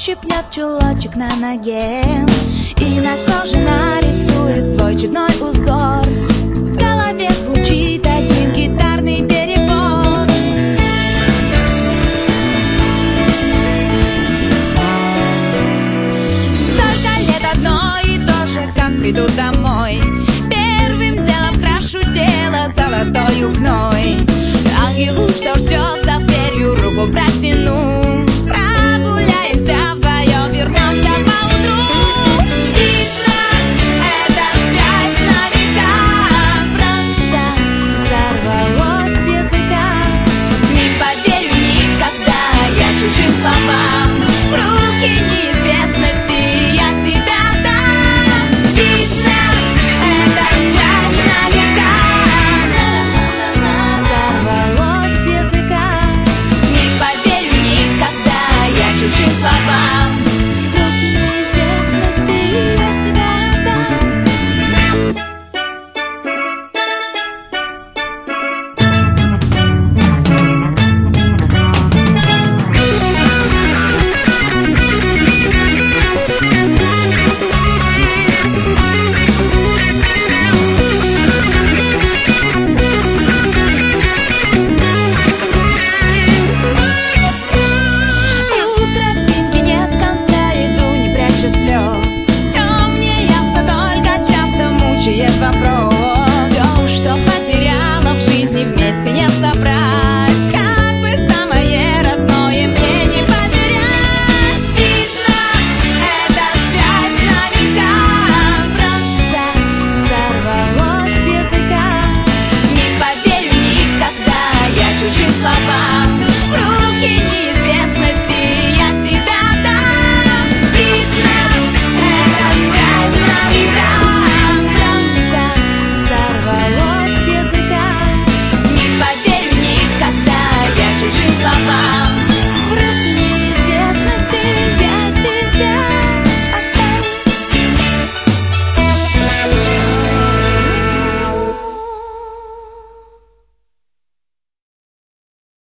ущипнет чулочек на ноге и на коже нарисует свой чудной узор. В голове звучит один гитарный перебор. Столько лет одно и то же, как приду домой, первым делом крашу тело золотою хной. Ангелу, что ждет за дверью, руку протяну.